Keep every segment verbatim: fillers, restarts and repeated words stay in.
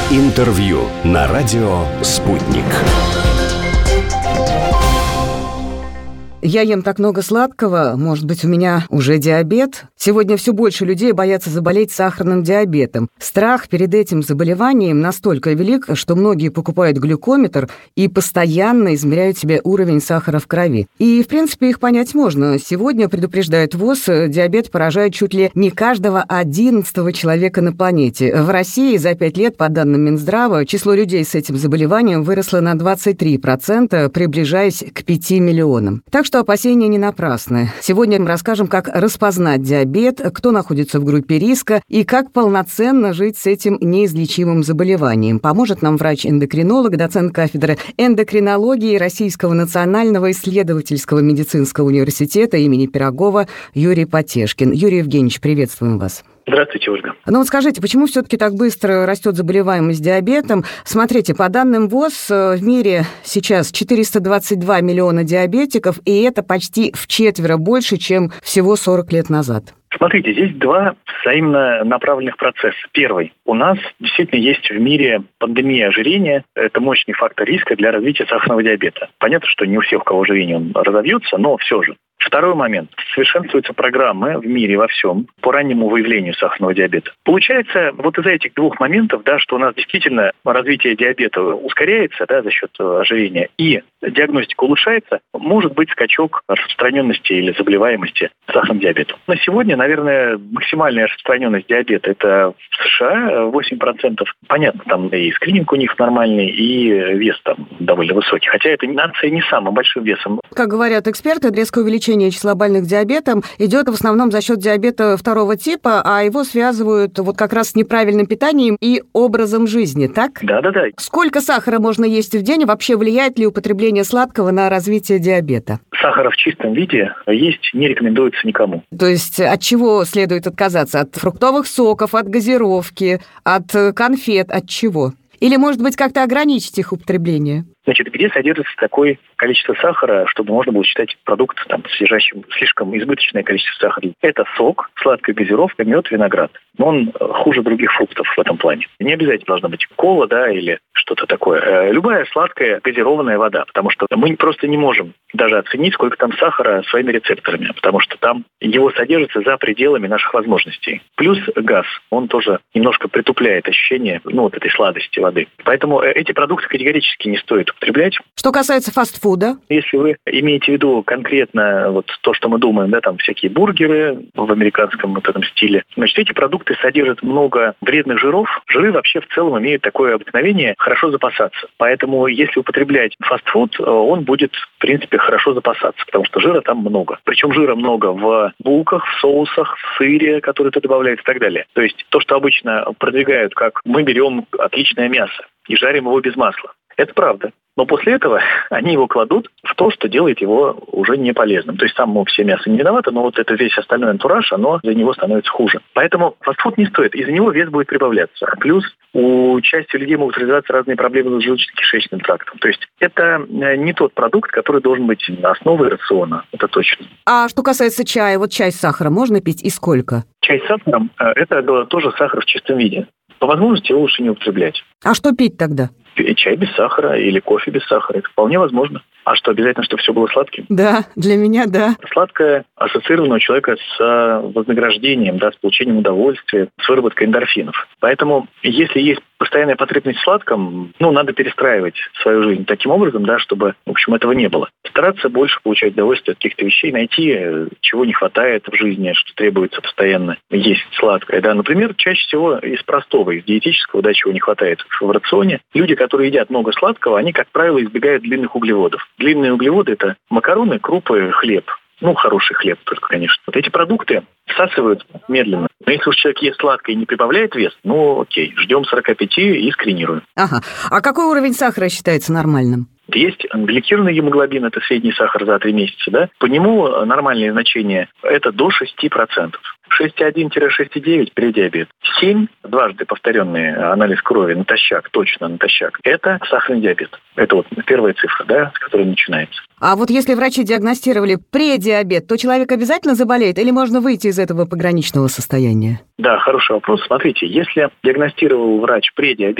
Интервью на радио «Спутник». Я ем так много сладкого, может быть, у меня уже диабет? Сегодня все больше людей боятся заболеть сахарным диабетом. Страх перед этим заболеванием настолько велик, что многие покупают глюкометр и постоянно измеряют себе уровень сахара в крови. И, в принципе, их понять можно. Сегодня, предупреждает ВОЗ, диабет поражает чуть ли не каждого одиннадцатого человека на планете. В России за пять лет, по данным Минздрава, число людей с этим заболеванием выросло на двадцать три процента, приближаясь к пяти миллионам. Так что опасения не напрасны. Сегодня мы расскажем, как распознать диабет, кто находится в группе риска и как полноценно жить с этим неизлечимым заболеванием. Поможет нам врач-эндокринолог, доцент кафедры эндокринологии Российского национального исследовательского медицинского университета имени Пирогова Юрий Потешкин. Юрий Евгеньевич, приветствуем вас. Здравствуйте, Ольга. Ну вот скажите, почему все-таки так быстро растет заболеваемость диабетом? Смотрите, по данным ВОЗ, в мире сейчас четыреста двадцать два миллиона диабетиков, и это почти вчетверо больше, чем всего сорок лет назад. Смотрите, здесь два взаимно направленных процесса. Первый. У нас действительно есть в мире пандемия ожирения. Это мощный фактор риска для развития сахарного диабета. Понятно, что не у всех, у кого ожирение, он разовьется, но все же. Второй момент. Совершенствуются программы в мире во всем по раннему выявлению сахарного диабета. Получается, вот из-за этих двух моментов, да, что у нас действительно развитие диабета ускоряется, да, за счет ожирения, и диагностика улучшается, может быть скачок распространенности или заболеваемости сахарным диабетом. На сегодня, наверное, максимальная распространенность диабета – это в США восемь процентов. Понятно, там и скрининг у них нормальный, и вес там довольно высокий. Хотя это нация не самым большим весом. Как говорят эксперты, резкое увеличение числа больных диабетом идет в основном за счет диабета второго типа, а его связывают вот как раз с неправильным питанием и образом жизни, так? Да-да-да. Сколько сахара можно есть в день? Вообще влияет ли употребление сладкого на развитие диабета? Сахара в чистом виде есть не рекомендуется никому. То есть от чего следует отказаться? От фруктовых соков, от газировки, от конфет, от чего? Или, может быть, как-то ограничить их употребление? Значит, где содержится такое количество сахара, чтобы можно было считать продукт, там, содержащим слишком избыточное количество сахара? Это сок, сладкая газировка, мед, виноград. Но он хуже других фруктов в этом плане. Не обязательно должна быть кола, да, или что-то такое. Любая сладкая газированная вода, потому что мы просто не можем даже оценить, сколько там сахара своими рецепторами, потому что там его содержится за пределами наших возможностей. Плюс газ, он тоже немножко притупляет ощущение, ну, вот этой сладости воды. Поэтому эти продукты категорически не стоит употреблять. Что касается фастфуда? Если вы имеете в виду конкретно вот то, что мы думаем, да, там всякие бургеры в американском вот этом стиле, значит, эти продукты содержат много вредных жиров. Жиры вообще в целом имеют такое обыкновение хорошо запасаться. Поэтому если употреблять фастфуд, он будет, в принципе, хорошо запасаться, потому что жира там много. Причем жира много в булках, в соусах, в сыре, который ты добавляешь и так далее. То есть то, что обычно продвигают, как мы берем отличное мясо и жарим его без масла. Это правда. Но после этого они его кладут в то, что делает его уже не полезным. То есть само все мясо не виновато, но вот это весь остальной антураж, оно для него становится хуже. Поэтому фастфуд не стоит. Из-за него вес будет прибавляться. Плюс у части людей могут развиваться разные проблемы с желудочно-кишечным трактом. То есть это не тот продукт, который должен быть основой рациона. Это точно. А что касается чая, вот чай с сахаром можно пить и сколько? Чай с сахаром – это тоже сахар в чистом виде. По возможности его лучше не употреблять. А что пить тогда? Чай без сахара или кофе без сахара. Это вполне возможно. А что, обязательно, чтобы все было сладким? Да, для меня да. Сладкое ассоциировано у человека с вознаграждением, да, с получением удовольствия, с выработкой эндорфинов. Поэтому, если есть постоянная потребность в сладком, ну, надо перестраивать свою жизнь таким образом, да, чтобы, в общем, этого не было. Стараться больше получать удовольствие от каких-то вещей, найти, чего не хватает в жизни, что требуется постоянно есть сладкое. Да. Например, чаще всего из простого, из диетического, да, чего не хватает в рационе. Люди, которые едят много сладкого, они, как правило, избегают длинных углеводов. Длинные углеводы – это макароны, крупы, хлеб. Ну, хороший хлеб только, конечно. Вот эти продукты всасывают медленно. Но если уж человек ест сладкое и не прибавляет вес, ну, окей, ждем сорок пять и скринируем. Ага. А какой уровень сахара считается нормальным? Есть гликированный гемоглобин, это средний сахар за три месяца, да? По нему нормальное значение – это до шести процентов. шесть целых одна десятая - шесть целых девять десятых предиабет. семь, дважды повторенный анализ крови натощак, точно натощак, это сахарный диабет. Это вот первая цифра, да, с которой начинается. А вот если врачи диагностировали предиабет, то человек обязательно заболеет или можно выйти из этого пограничного состояния? Да, хороший вопрос. Смотрите, если диагностировал врач предиабет,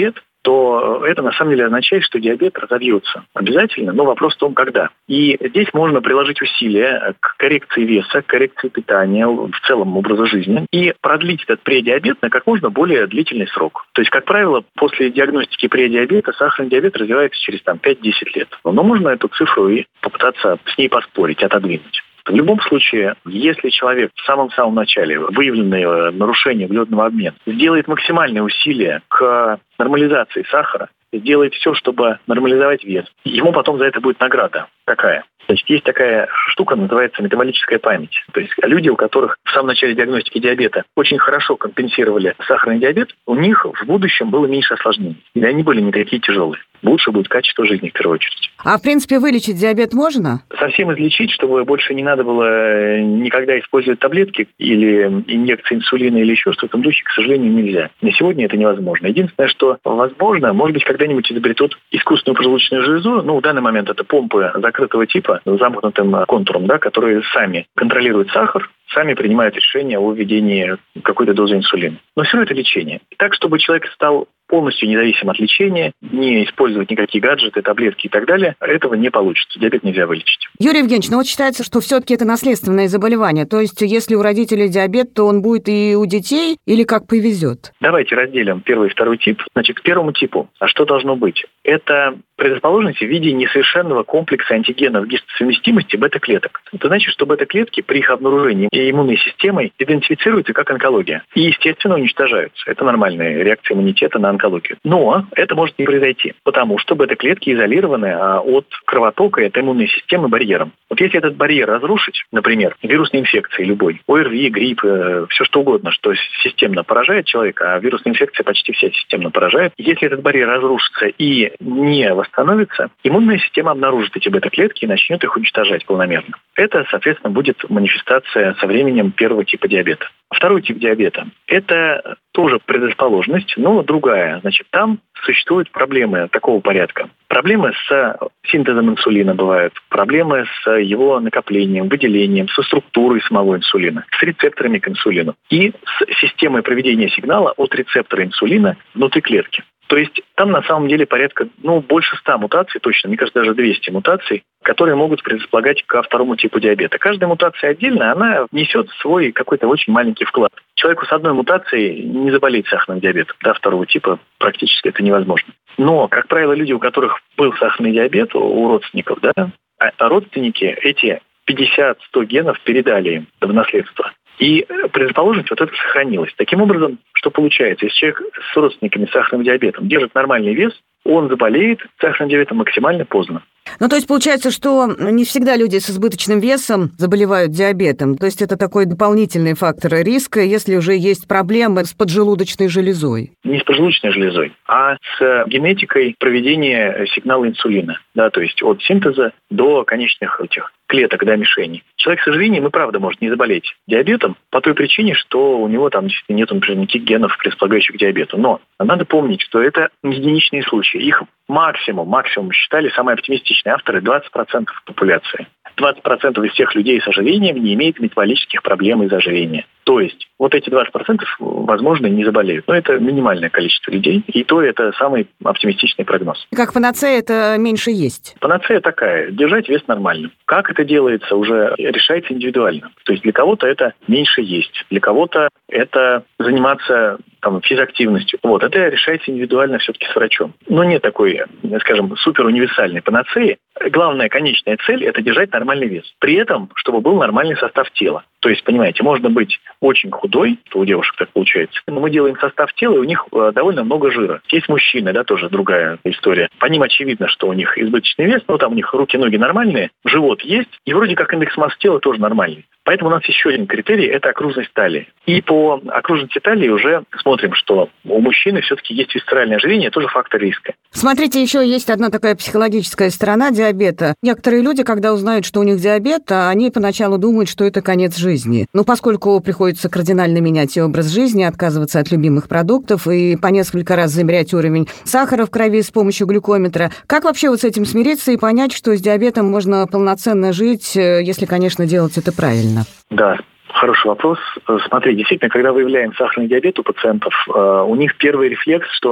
то это на самом деле означает, что диабет разовьется обязательно, но вопрос в том, когда. И здесь можно приложить усилия к коррекции веса, к коррекции питания, в целом образа жизни, и продлить этот предиабет на как можно более длительный срок. То есть, как правило, после диагностики предиабета сахарный диабет развивается через там, пять-десять лет. Но можно эту цифру и попытаться с ней поспорить, отодвинуть. В любом случае, если человек в самом-самом начале выявленное нарушение углеводного обмена сделает максимальные усилия к нормализации сахара, сделает все, чтобы нормализовать вес, ему потом за это будет награда. Какая? Значит, есть такая штука, называется метаболическая память. То есть люди, у которых в самом начале диагностики диабета очень хорошо компенсировали сахарный диабет, у них в будущем было меньше осложнений. И они были не такие тяжелые. Лучше будет качество жизни, в первую очередь. А в принципе вылечить диабет можно? Совсем излечить, чтобы больше не надо было никогда использовать таблетки или инъекции инсулина или еще что-то в этом духе, к сожалению, нельзя. На сегодня это невозможно. Единственное, что возможно, может быть, когда-нибудь изобретут искусственную поджелудочную железу. Ну, в данный момент это помпы закрытого типа с замкнутым контуром, да, которые сами контролируют сахар, сами принимают решение о введении какой-то дозы инсулина. Но все равно это лечение. Так, чтобы человек стал полностью независим от лечения, не использовать никакие гаджеты, таблетки и так далее, этого не получится. Диабет нельзя вылечить. Юрий Евгеньевич, ну вот считается, что все-таки это наследственное заболевание. То есть, если у родителей диабет, то он будет и у детей, или как повезет? Давайте разделим первый и второй тип. Значит, к первому типу. А что должно быть? Это предрасположенность в виде несовершенного комплекса антигенов гистосовместимости бета-клеток. Это значит, что бета-клетки при их обнаружении иммунной системой идентифицируются как онкология и, естественно, уничтожаются. Это нормальная реакция иммунитета на онкологию. Но это может не произойти, потому что бета-клетки изолированы от кровотока и от иммунной системы барьером. Вот если этот барьер разрушить, например, вирусной инфекции любой, ОРВИ, грипп, все что угодно, что системно поражает человека, а вирусная инфекция почти вся системно поражает, если этот барьер разрушится и не восстановится, иммунная система обнаружит эти бета-клетки и начнет их уничтожать полномерно. Это, соответственно, будет манифестация со временем первого типа диабета. Второй тип диабета – это тоже предрасположенность, но другая. Значит, там существуют проблемы такого порядка. Проблемы с синтезом инсулина бывают, проблемы с его накоплением, выделением, со структурой самого инсулина, с рецепторами к инсулину и с системой проведения сигнала от рецептора инсулина внутри клетки. То есть там на самом деле порядка, ну, больше ста мутаций, точно, мне кажется, даже двести мутаций, которые могут предрасполагать ко второму типу диабета. Каждая мутация отдельно, она несет свой какой-то очень маленький вклад. Человеку с одной мутацией не заболеть сахарным диабетом, да, второго типа практически это невозможно. Но, как правило, люди, у которых был сахарный диабет, у родственников, да, а родственники эти пятьдесят-сто генов передали им в наследство. И предрасположенность вот это сохранилась. Таким образом, что получается? Если человек с родственниками с сахарным диабетом держит нормальный вес, он заболеет сахарным диабетом максимально поздно. Ну, то есть получается, что не всегда люди с избыточным весом заболевают диабетом. То есть это такой дополнительный фактор риска, если уже есть проблемы с поджелудочной железой. Не с поджелудочной железой, а с генетикой проведения сигнала инсулина. Да, то есть от синтеза до конечных этих клеток, да, мишеней. Человек с ожирением и правда может не заболеть диабетом по той причине, что у него там действительно нет, например, никаких генов, предрасполагающих к диабету. Но надо помнить, что это не единичные случаи. Их максимум, максимум считали самые оптимистичные авторы двадцать процентов популяции. двадцать процентов из всех людей с ожирением не имеют метаболических проблем из-за ожирения. То есть вот эти двадцать процентов, возможно, не заболеют. Но это минимальное количество людей, и то это самый оптимистичный прогноз. Как панацея это меньше есть? Панацея такая, держать вес нормальным. Как это делается, уже решается индивидуально. То есть для кого-то это меньше есть, для кого-то это заниматься там, физактивностью. Вот, это решается индивидуально все-таки с врачом. Но нет такой, скажем, суперуниверсальной панацеи. Главная конечная цель – это держать нормальный вес. При этом, чтобы был нормальный состав тела. То есть, понимаете, можно быть очень худой, что у девушек так получается, но мы делаем состав тела, и у них довольно много жира. Есть мужчины, да, тоже другая история. По ним очевидно, что у них избыточный вес, но там у них руки-ноги нормальные, живот есть, и вроде как индекс массы тела тоже нормальный. Поэтому у нас еще один критерий – это окружность талии. И по окружности талии уже смотрим, что у мужчины все-таки есть висцеральное ожирение, тоже фактор риска. Смотрите, еще есть одна такая психологическая сторона диабета. Некоторые люди, когда узнают, что у них диабет, они поначалу думают, что это конец жизни. Но поскольку приходится кардинально менять и образ жизни, отказываться от любимых продуктов и по несколько раз замерять уровень сахара в крови с помощью глюкометра, как вообще вот с этим смириться и понять, что с диабетом можно полноценно жить, если, конечно, делать это правильно? Да. Хороший вопрос. Смотри, действительно, когда выявляем сахарный диабет у пациентов, у них первый рефлекс, что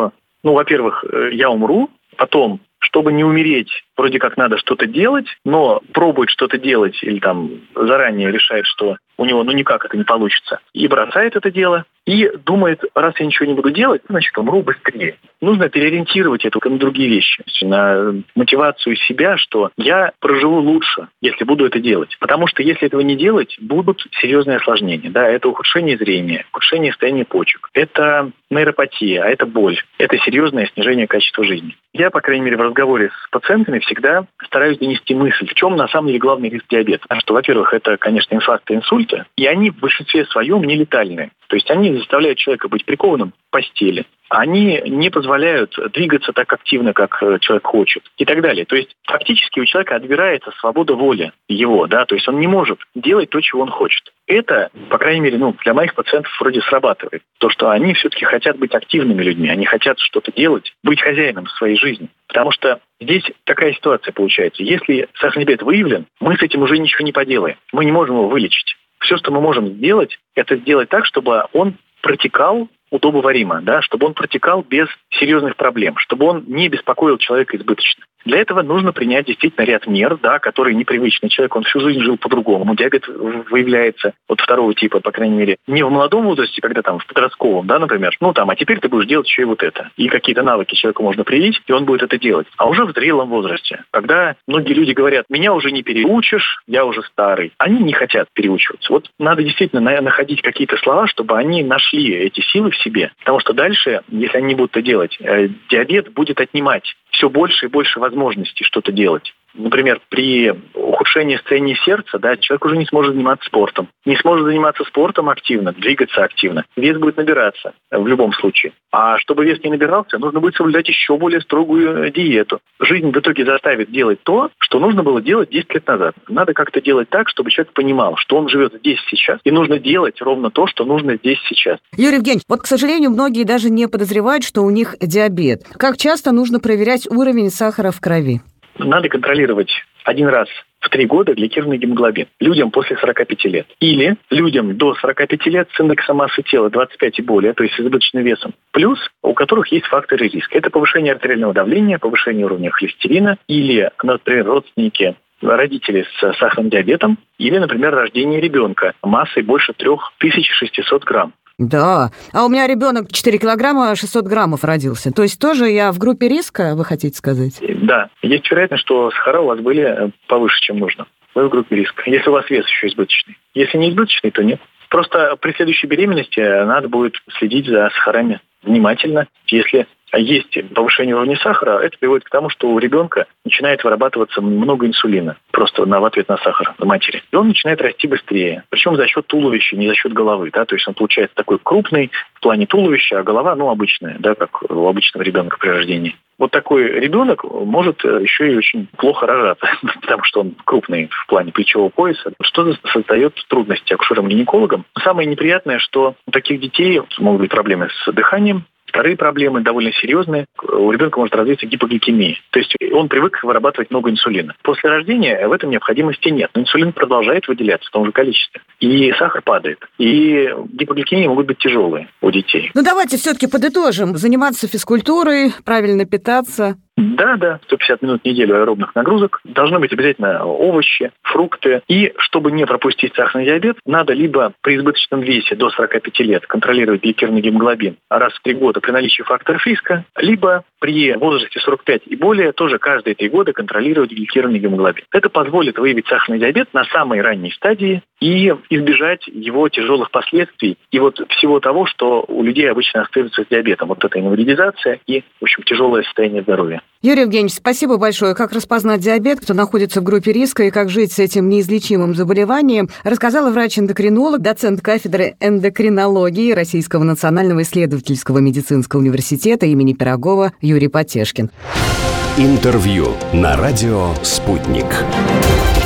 ну, во-первых, я умру, потом, чтобы не умереть, вроде как надо что-то делать, но пробует что-то делать или там заранее решает, что у него ну никак это не получится, и бросает это дело, и думает, раз я ничего не буду делать, значит, умру быстрее. Нужно переориентировать это на другие вещи, на мотивацию себя, что я проживу лучше, если буду это делать. Потому что если этого не делать, будут серьезные осложнения. Да, это ухудшение зрения, ухудшение состояния почек, это нейропатия, а это боль, это серьезное снижение качества жизни. Я, по крайней мере, в разговоре с пациентами всегда стараюсь донести мысль, в чем на самом деле главный риск диабета. Что, во-первых, это, конечно, инфаркты и инсульты, и они в большинстве своем не летальные. То есть они заставляют человека быть прикованным к постели. Они не позволяют двигаться так активно, как человек хочет, и так далее. То есть фактически у человека отбирается свобода воли его, да, то есть он не может делать то, чего он хочет. Это, по крайней мере, ну, для моих пациентов вроде срабатывает. То, что они все-таки хотят быть активными людьми, они хотят что-то делать, быть хозяином своей жизни. Потому что здесь такая ситуация получается. Если сахарный диабет выявлен, мы с этим уже ничего не поделаем. Мы не можем его вылечить. Все, что мы можем сделать, это сделать так, чтобы он протекал удобоваримо, да, чтобы он протекал без серьезных проблем, чтобы он не беспокоил человека избыточно. Для этого нужно принять действительно ряд мер, да, которые непривычны. Человек, он всю жизнь жил по-другому. Диабет выявляется от второго типа, по крайней мере, не в молодом возрасте, когда там в подростковом, да, например, ну там, а теперь ты будешь делать еще и вот это. И какие-то навыки человеку можно привить, и он будет это делать. А уже в зрелом возрасте, когда многие люди говорят, меня уже не переучишь, я уже старый. Они не хотят переучиваться. Вот надо действительно находить какие-то слова, чтобы они нашли эти силы в себе. Потому что дальше, если они не будут это делать, диабет будет отнимать все больше и больше возможностей что-то делать. Например, при ухудшении состояния сердца, да, человек уже не сможет заниматься спортом. Не сможет заниматься спортом активно, двигаться активно. Вес будет набираться в любом случае. А чтобы вес не набирался, нужно будет соблюдать еще более строгую диету. Жизнь в итоге заставит делать то, что нужно было делать десять лет назад. Надо как-то делать так, чтобы человек понимал, что он живет здесь сейчас, и нужно делать ровно то, что нужно здесь сейчас. Юрий Евгеньевич, вот, к сожалению, многие даже не подозревают, что у них диабет. Как часто нужно проверять уровень сахара в крови? Надо контролировать один раз в три года гликированный гемоглобин людям после сорока пяти лет. Или людям до сорока пяти лет с индексом массы тела двадцать пять и более, то есть с избыточным весом, плюс у которых есть факторы риска. Это повышение артериального давления, повышение уровня холестерина или, например, родственники, родители с сахарным диабетом или, например, рождение ребенка массой больше три тысячи шестьсот грамм. Да, а у меня ребенок четыре килограмма шестьсот граммов родился. То есть тоже я в группе риска, вы хотите сказать? Да, есть вероятность, что сахара у вас были повыше, чем нужно. Вы в группе риска, если у вас вес еще избыточный. Если не избыточный, то нет. Просто при следующей беременности надо будет следить за сахарами внимательно. Если есть повышение уровня сахара, это приводит к тому, что у ребенка начинает вырабатываться много инсулина просто на, в ответ на сахар у матери. И он начинает расти быстрее. Причем за счет туловища, не за счет головы. Да? То есть он получается такой крупный в плане туловища, а голова, ну, обычная, да, как у обычного ребенка при рождении. Вот такой ребенок может еще и очень плохо рожаться, потому что он крупный в плане плечевого пояса, что создает трудности акушерам-гинекологам. Самое неприятное, что у таких детей могут быть проблемы с дыханием. Вторые проблемы довольно серьезные. У ребенка может развиться гипогликемия. То есть он привык вырабатывать много инсулина. После рождения в этом необходимости нет. Но инсулин продолжает выделяться в том же количестве. И сахар падает. И гипогликемии могут быть тяжелые у детей. Ну давайте все-таки подытожим. Заниматься физкультурой, правильно питаться. Да, да, сто пятьдесят минут в неделю аэробных нагрузок. Должны быть обязательно овощи, фрукты. И чтобы не пропустить сахарный диабет, надо либо при избыточном весе до сорока пяти лет контролировать гликированный гемоглобин раз в три года при наличии факторов риска, либо при возрасте сорок пять и более тоже каждые три года контролировать гликированный гемоглобин. Это позволит выявить сахарный диабет на самой ранней стадии и избежать его тяжелых последствий и вот всего того, что у людей обычно остается с диабетом. Вот эта инвалидизация и, в общем, тяжелое состояние здоровья. Юрий Евгеньевич, спасибо большое. Как распознать диабет, кто находится в группе риска и как жить с этим неизлечимым заболеванием, рассказала врач-эндокринолог, доцент кафедры эндокринологии Российского национального исследовательского медицинского университета имени Пирогова Юрий Потешкин. Интервью на радио «Спутник».